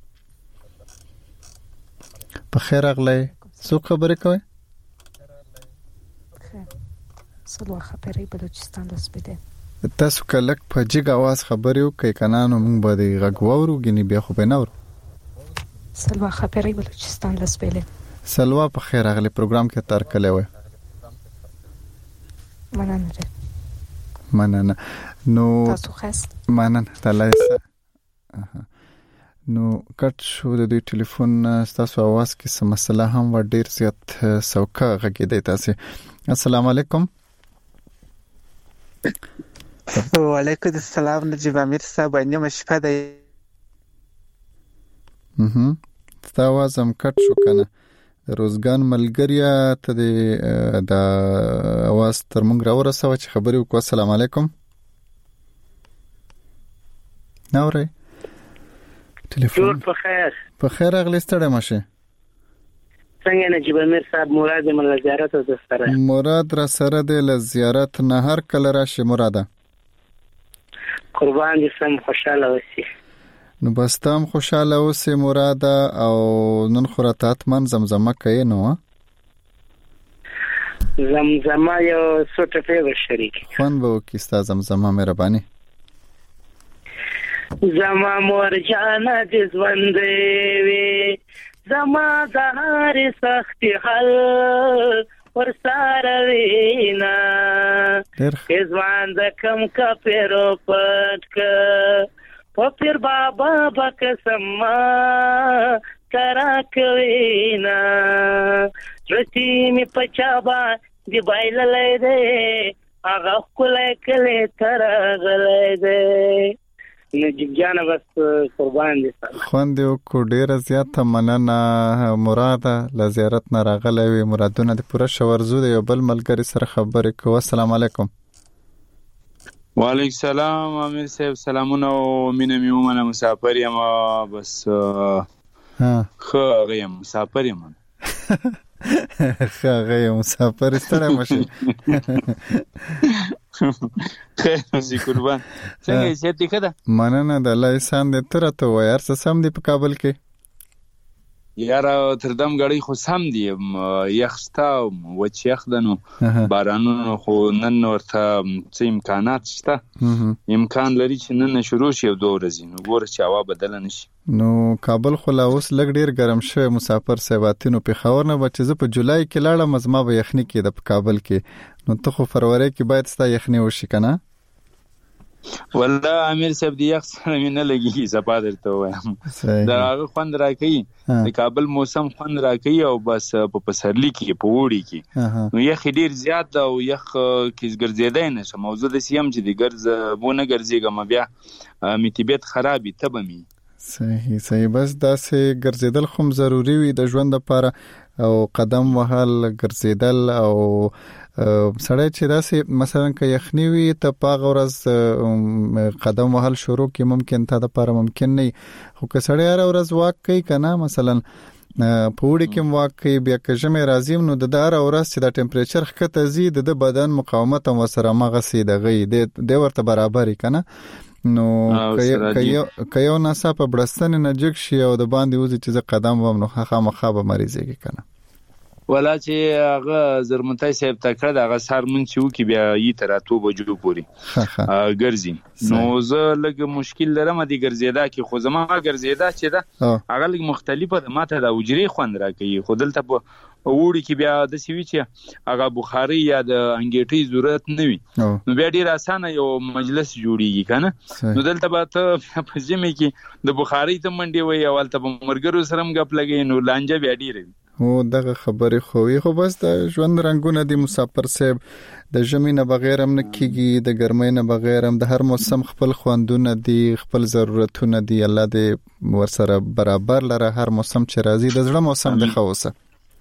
په خیر اغلی څو خبرې کوي؟ سلوه خبرې بلوچستان لاس بده. تاسو کلک په جګ आवाज خبرې وکړئ کنه نو موږ به د غږ واورو غني بیا خو به نه ورو. سلوه خبرې بلوچستان لاس بده. سلوه په خیر اغلی پروګرام کې تر کله وای. مننه. مننه. نو تاسو خاص مننه تلایسه. اها نو کټ شو د دوی ټلیفون تاسو आवाज کې سم مسله هم و ډیر زیات سوکا غږیدای تاسو. السلام علیکم. وعلیکم السلام نجیب امیر صاحب نیمه شپه ده. اها تا आवाज هم کټ شو کنه. روزګان ملګریا ته د आवाज تر موږ راورسوه چې خبرې وکړو. السلام علیکم. نورې ټلیفون په خیر په خیر اغلی ستړی مشه څنګه نجیب امیر صاحب مراد من زیارت او سره مراد را سره د زیارت نه هر کله راشي مراده قربان دي سم خوشاله اوسې نو بس تام خوشاله اوسې مراده او نن خوراتات من زمزمه کوي نو زمزمه یو څه ټپه شریک خوان به کی ستا زمزمه مهرباني زما مور جانا د ژوند وی زما د هر سخت حل ور سره وینا ځوان د کم کا پیرو پټک پپیر بابا بکسما کرا کوینا رتی می پچابا دی بایل لیدې هغه کولای کله تر غلې نجیب جان بس قربان دي خوند یو کو ډیر زیات مننه مراده ل زیارت نه راغلی وي مرادونه د پوره شورزو د یو بل ملګری سره خبرې کوو. السلام علیکم. وعلیکم السلام امیر صاحب سلامونه او مینه می ومنه مسافر یم بس ها خو غیم مسافر یم خو غیم مسافر ستړی مشه خیر اوسې قربان څنګه یې صحت ښه ده؟ مننه د الله احسان دې ته راته ووایه هر څه سم دي په کابل کې؟ یاره تر دم ګړۍ خو سم دي یخ شته وچ یخ ده نو بارانونه خو نن ورته څه امکانات شته امکان لري چې نن شروع شي یو دوه ورځې نو ګوره چې هوا بدله نه شي. نو کابل خو لا اوس لږ ډېر ګرم شوی مسافر صاحباتي نو پېښور نه به چې زه په جولای کې لاړم زما به یخني کېده په کابل کې نو ته خو فروری کې باید ستا یخني وشي که نه؟ والله امیر صاحب د یخ سره مې نه لګېږي صفا درته ووایم د هغه خوند راکوي د کابل موسم خوند راکوي او بس په پسرلي کې په اوړي کې نو یخ ډېر زیات ده او یخ کې ګرځېدی نه شم او زه داسې یم چې د ګرځ بونه ګرځېږم بیا مې طبیعت خراب وي تبه مې صحیح صحیح بس داسې ګرځېدل خو ضروري وي د ژوند لپاره او قدم وهل ګرځېدل او سړی چې داسې مثلا که یخني وي ته په هغه ورځ قدم وهل شروع کړي ممکن تا دپاره ممکن نه وي خو که سړی هره ورځ واک کوي که نه مثلا په اوړي کې هم واک کوي بیا که ژمی راځي نو د ده هره ورځ چې دا ټمپریچر ښکته ځي د ده بدن مقاومت هم ورسره هماغسې دغه وي دی ورته برابر وي که نه نو که یو ناڅاپه بړستنې نه جګ شي او د باندې وځي چې زه قدم وهم نو خامخا به مریضېږي که نه ولا چې هغه زرمنتای صاحب تکړه د هغه سهار مونږ چې وکړي بیا یې تر اتو بجو پورې ګرځي نو زه لږ مشکل لرم د ګرځېدا کې خو زما ګرځېدا چې ده هغه لږ مختلفه ده ماته د حجرې خوند راکوي خو دلته په اوړي کې بیا داسې وي چې هغه بخاري یا د انګېټۍ ضرورت نه وي نو بیا ډېر اسانه یو مجلس جوړېږي که نه نو دلته به ته په ژمي کې د بخارۍ ته منډې وایي او هلته به ملګرو سره هم ګپ لګوي نو لانجه بیا ډېره وي. هو دغه خبرې خو وي خو بس د ژوند رنګونه دي مسافر صاحب د ژمي نه بغیر هم نه کېږي د ګرمۍ نه بغیر هم د هر موسم خپل خوندونه دي خپل ضرورتونه دي الله دې ورسره برابر لره هر موسم چې راځي د زړه موسم د ښه اوسه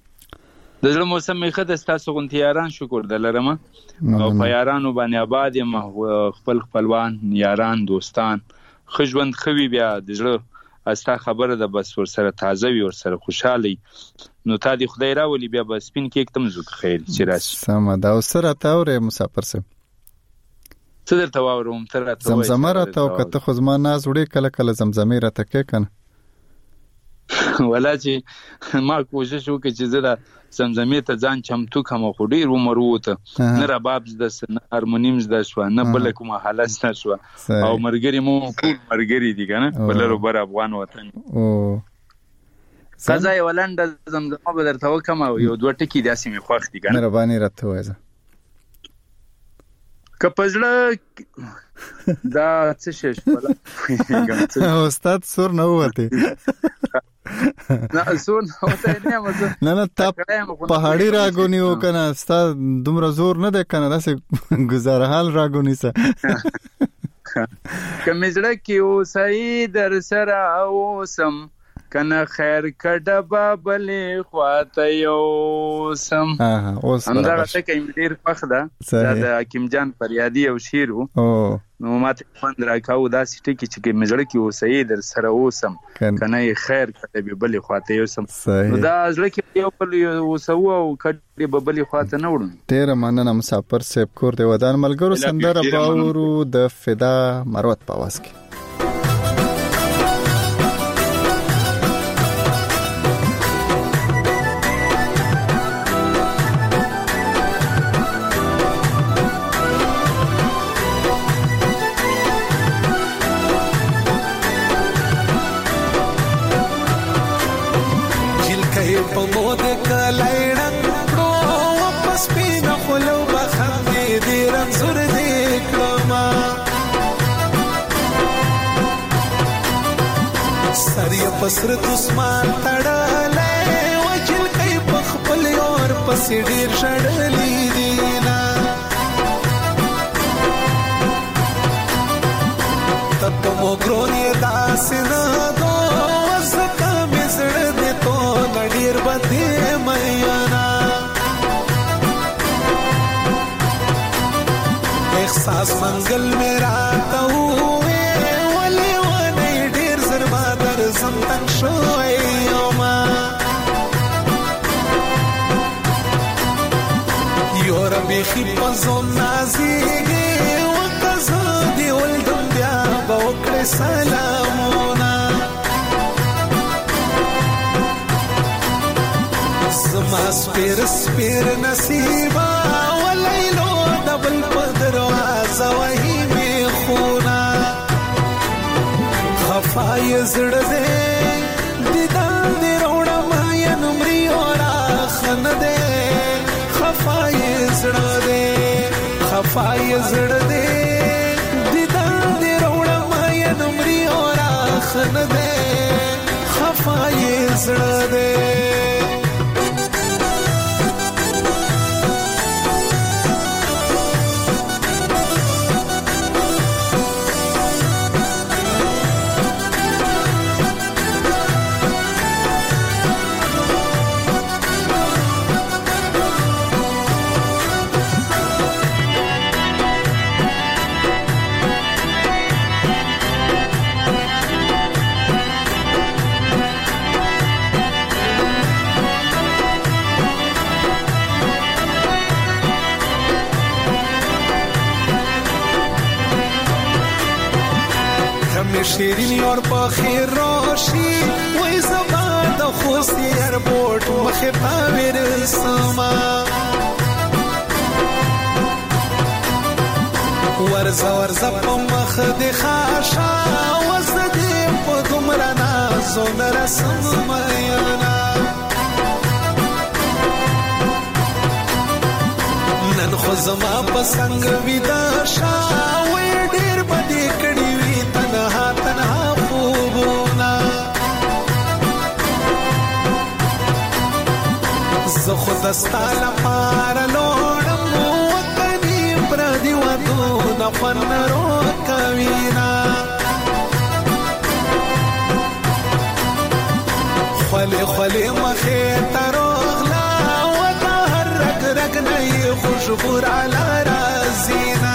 د زړه موسم مې ښه ده ستاسو غوندې یاران شکر د لرم او په یارانو باندې آباد یم خپل خپلوان یاران دوستان ښه ژوند ښه وي بیا د زړه استا خبره ده بس ورسره تازه وي ورسره خوشحاله نو تا دې خدای راولي بیا به سپین کیک ته مزوک خیر چې راشي سمه ده او څه راته اورې مسافر صاحب څه درته واورم ته راته زمزمه راته او که ته خو زما ناز وړې کله کله زمزمې راته کوې که نه ولا چې ما کوشش وکړ چې زه د زمزمې ته ځان چمتو کړم خو ډېر عمر ووته نه رباب زده سه نه هارمونیم زده شوه نه بله کومه حاله زده شوه او ملګري مو ټول ملګري دي که نه په لر و بر افغان وطن ښځه یوه لنډه زمزمه به درته وکړم او یو دوه ټکي داسې مې خوښ دي که نه مهرباني راته ووایه که په زړه دا څه شی شوله استاد سور نه ووتې نه سور نه ووتی نه یم نه نه تا پهاړي راګونی و که نه ستا دومره زور نه دی که نه داسې ګزارحال راګونی سه که مې زړه کې اوسئ در سره اوسم کنه خیر کډه به بلې خواته یوسم همدغه ټکی مې ډېر خوښ ده دا د حکیم جان فریادي یو شعر و نو ماته خوند راکاو داسې ټکي چې مزړه کې اوسې در سره اوسم کنه خیر کړه به بلې خواته یوسم نو دا زړه کې یو بل اوسو او کړي به بلې خواته نه وړم. ډېر مننه مسافر صاحب کور دی ودان ملګرو سندره باورو د فدا مروت په आवाज کې. پسر دسمان تړلې وجل کوي په خپل اور پسې ډیر شړلې دینا تب مو ګرونی داسې نه دو وسکه مزړه دې تو ډیر بده میانا احساس منګل میرا ته زمتن شوی یوما یو ربی خی پزون نازیگی وقتزا دی ولدن بیا باوکر سلامونا زما سپیر سپیر نصیبا ولیلو دبل پدرواز وحی می خونا خفای زړه دې دیدان دې روړه ما یا نمرې اورا خن دې خفای زړه دې خفای زړه دې دیدان دې روړه ما یا نمرې اورا خن دې خفای زړه دې شیرین اور پخیر روشی وای زما د خوستی ایرپورټ مخه پاویر سما ورزا ورزا په مخ د خاشا وزد په دمرنا زون رسم میانا نن خو زما پسنګ ودا شا وې ډیر بدی کړي وی تنها تنها خوبونا زه خود استال پار لوړم وطني پر دی ودو د فن رو کوینا خلی خلی مخه تروغلا ودا هر رگ رگ نه خوشبو علی رازینا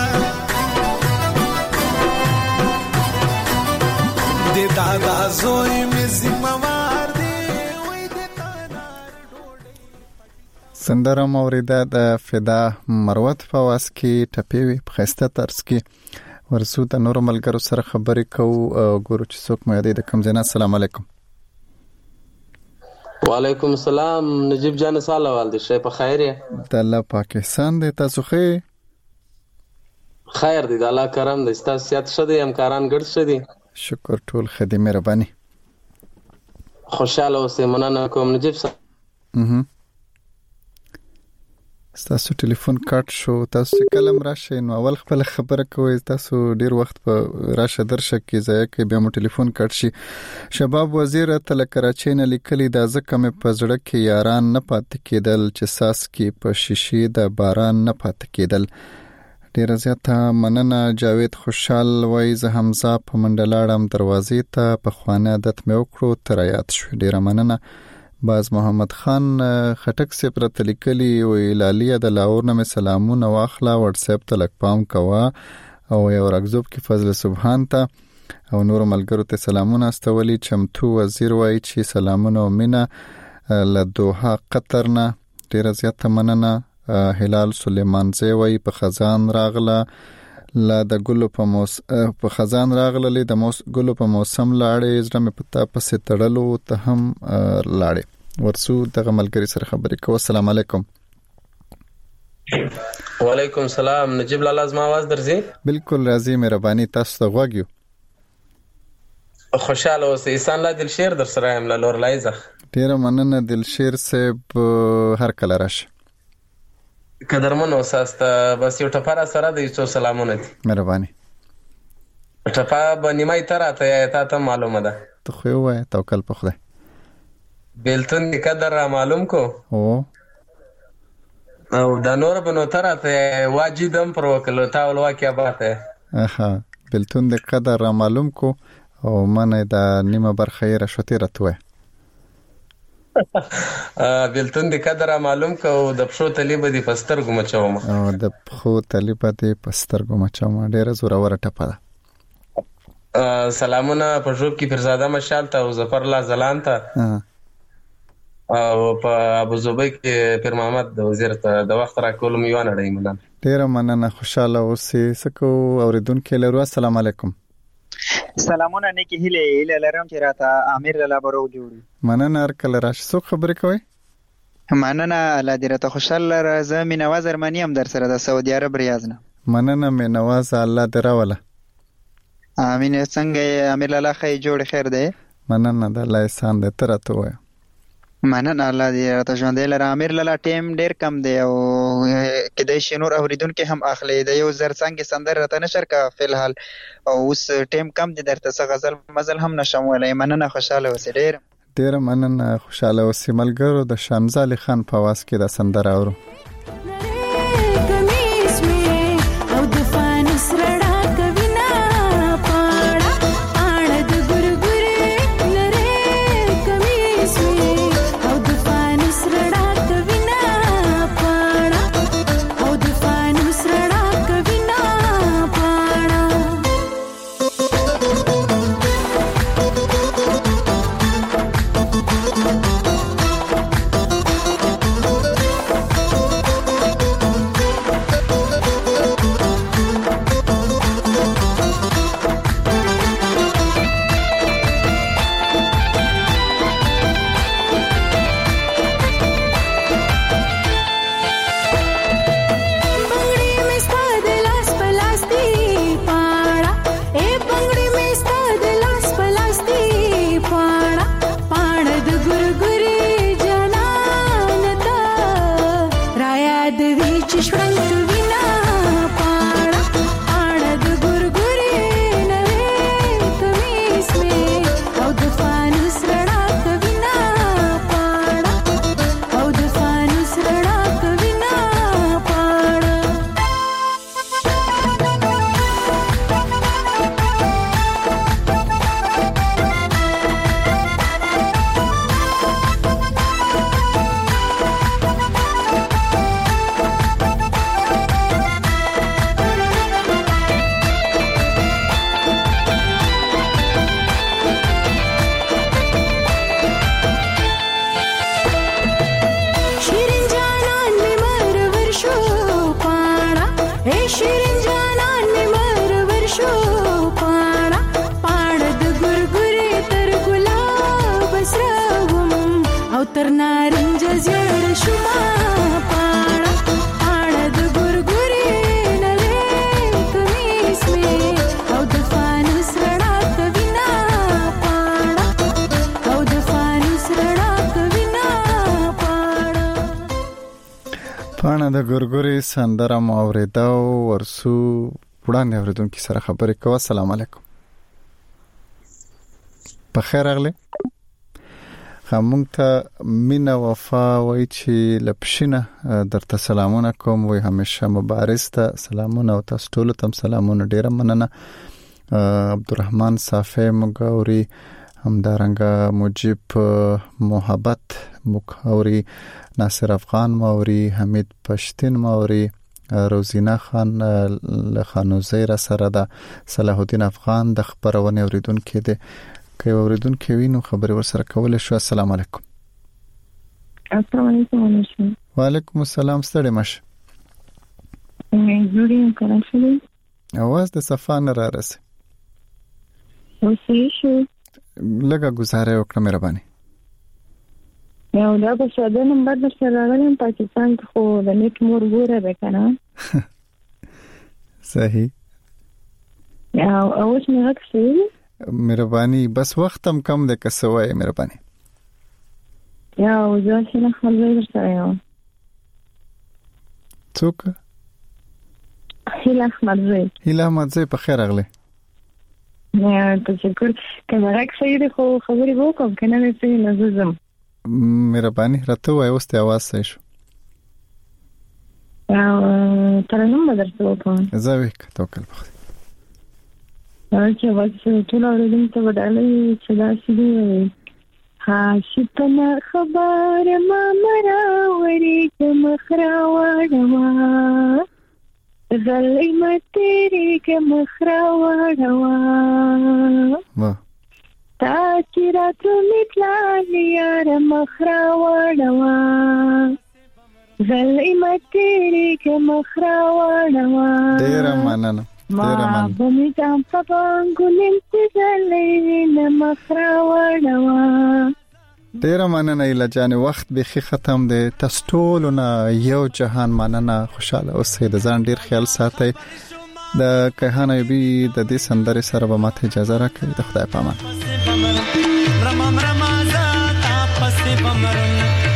د دادا زوی می زموار دی وای د سندره موریده د فدا مروت په واس کې ټپی وي په خسته ترس کې ورسو د نور ملګرو سره خبرې کوو ګورو چې څوک مې د کم جنا. السلام علیکم. وعلیکم السلام نجیب جان ساله والد شي په خیر یې د الله پاکستان د تاسو خیر خیر دی د الله کرم د استاد سیات شدي همکاران ګډ شدي شکر ټول خدمت مهرباني خوشاله اوسې مننه کوم نجیب صاحب. تاسو ټلیفون کټ شو تاسو کلم راشه نو اول خپل خبره کوي تاسو ډیر وخت په راشه درشه کې ځای کې بیا مو ټلیفون کټ شي. شباب وزیر تل کراچۍ نه لیکلي دا ځکه مې په زړه کې یاران نه پاتې کېدل چې ساس کې په شیشې د باران نه پاتې کېدل. ډیر زیاته مننه. جاوید خوشحال وای زه حمزه په منډلاړم دروازې ته په خوانه عادت مې وکړو تر یاد شو. ډیر مننه. باز محمد خان خټک سی پر تلیکلی وی لالیه د لاور نه سلامونه واخلا واتس اپ ته لک پام کوا او یو راګزوب کې فضل سبحان ته او نور ملګرو ته سلامونه استولي. چمتو وزیر وایي چې سلامونه او مینا له دوحه قطر نه ډیره زیاته مننه. هلال سلیمان زی وایي په خزان راغله لا د ګلو په موس په خزان راغله د موس ګلو په موسم لاړې زړه مې پتا پسې تړلو ته هم لاړې. ورسو دغه ملګری سره خبرې کوو. السلام علیکم. وعلیکم السلام. نجیب لالا زما आवाज درځي؟ بالکل راځي. مهرباني تاسو ته غوږیو. خوشاله اوسئ. انسان لا دلشیر در سره ام لور لایزه. ډیره مننه دلشیر صاحب، هر کله راشه. قدرمن اوساسته. بس یو ټپه سره د یو سلامونه دي. مهرباني. ټپه بنیمای تر اته تا ته معلومه ده. ته خو وای توکل په خدای. بیلتون دی قدر را معلوم کو او او دا نور بنو تراته واجدم پر وکلو تاول واقعا باته. اها بیلتون دی قدر را معلوم کو او منه دا نیمه برخه رشوتی راتوه. بیلتون دی قدر را معلوم کو د پښو طالب دی پستر ګمچوم او د پښو طالب دی پستر ګمچوم. ډیره زوره ور ټپه ده. سلامونه په ژوب کې فرزاده مشال ته او ظفر الله زلان ته او په ابو زبی کې پیر محمد د وزیر ته د وخت را کولم یو نه دی مننه. ډیره مننه. خوشاله اوسئ. سکو اوریدونکو لرو. السلام علیکم. سلامونه نیکی هله هله لرم چې راته امیر لاله برو جوړي. مننه. هر کله راش سو خبرې کوي. مننه. الله دې راته خوشاله راځه. مې نواز ارمنی هم در سره د سعودي عرب ریاض نه. مننه مې نواز. الله دې راوله. امین. څنګه امیر لاله خی جوړ خیر دی؟ مننه. د الله احسان دې تر ته وای. مننه. الله دې راته ژوند لره. امیر لاله ټیم ډیر کم دی او کدی شنور اوریدونکو هم اخلي د یو زر څنګه سندر راته نشر کا فلحال او اوس ټیم کم دی درته څه غزل مزل هم نشم ولای. مننه. خوشاله اوسئ. ډیر ډیر مننه. خوشاله اوسئ. ملګرو د شمزال خان په واس کې د سندر اورو. پاڼه د ګورګوري سندره مو اورېده. ورسو وړاندې اورېدونکي سره خبرې کوو. السلام علیکم. په خیر راغلی. همونږ ته مینا وفا وایي چې لپشینه درته سلامونه کوم. وایي همیشه مبارز ته سلامونه او تاسو ټولو ته سلامونه. ډیره مننه. عبدالرحمن صافی مګوري همدارنګه مجيب محبت مخوري، ناصر افغان موري، حمید پشتین موري، روزینا خان له خانوزی را سره ده. صلاح الدین افغان د خبرونه اوریدونکو دی. که اوریدونکو وینو خبري ورسره کول شو. السلام علیکم. السلام علیکم. وعلیکم السلام. ستړي مشه. جوړی کړم. اواز د صفان را رسي. اوسې شو. لږه گزاره وکړه مهرباني. یو دا په ساده نمبر در سره راغلم پاکستان خو د نیټ مور ګوره ده کنه. صحیح. یا اوس مې راکسي. مهرباني بس وخت هم کم ده که سوای مهرباني. یا او ځکه نه خبرې در سره یو. څوک؟ هیله احمدزی. هیله احمدزی په خیر راغله. نه تشکر. کله راکسي دې خو خبرې وکم کنه مې سې لازم. مهرباني راته وای اوس ته आवाज صحیح شو. او ترنم درته وکم. زه وک توکل په خدای. چې واسه ټول اورېدم ته ودانې چې دا سړي ها شپه خبر ما مراوري چې مخرا وړوا زلې متري کې مخرا وړوا ما تا چې راتلو میتلانې یار مخرا وړوا زلې متري کې مخرا وړوا. ډېر مننه. ما بمی جام پبانگو نمتی زلین مخرا وڑوا. ډیر مننه ایله جان. وخت به ختم دی. تاسو ټول نه یو جهان مننه. خوشاله اوسئ. د ځان ډیر خیال ساتئ. د کهان ایبی د دې سندره سره به ماته اجازه راکړئ. د خدای په امان. رمم رمازا تاپس بمرن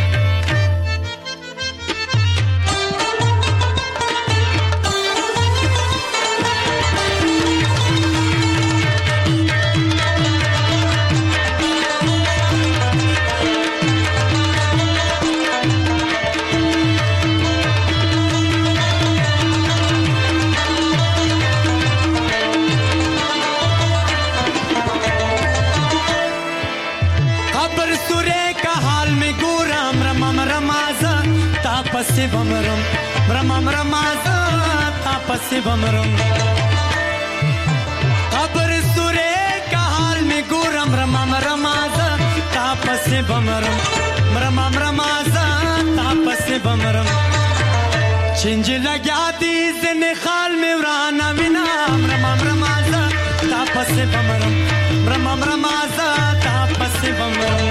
پسې بمرم رمم رمازا تا پسې بمرم خبر سورې کا حال میں ګورم رمم رمازا تا پسې بمرم رمم رمازا تا پسې بمرم چنج لګیا دي زنه خال میں ورانه وینا رمم رمازا تا پسې بمرم رمم رمازا تا پسې بمرم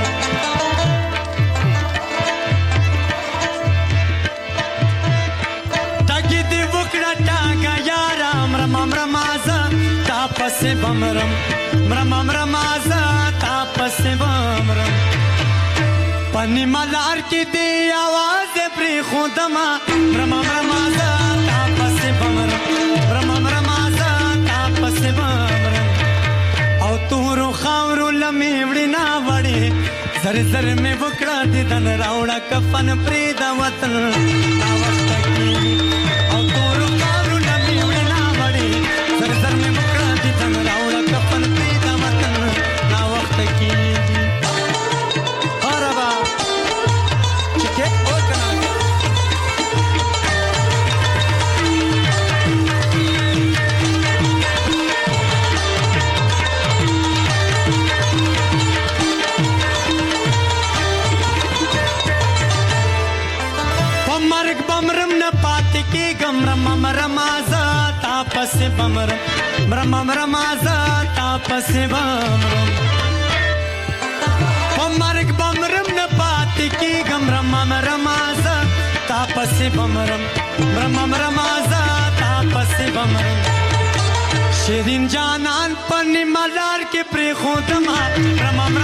رمم رمازا تاپس بمرم رمم رمازا تاپس بمرم پنی ملار کی دی آواز پری خودما رمم رمازا تاپس بمرم رمم رمازا تاپس بمرم او تورو خاورو لمی وڑی نا وڑی زر زر میں وکڑا دی دن راوڑا کفن پریدا وطن نا وقت کی او تورو خاورو لمی وڑی نا زر زر میں مکڑا دی تن راوڑا کفن پیدا وطن نا وقت کی اور ابا چکے اور کنا پمرگ بمرم نا پات کی گم رمم رمازا تاپس بمرم رمم رمازا تاپس بمرم پمرگ بمرم نپات کی گم رمم رمازا تاپس بمرم رمم رمازا تاپس بمرم شیرین جانان پنی ملار کے پری خودما رمم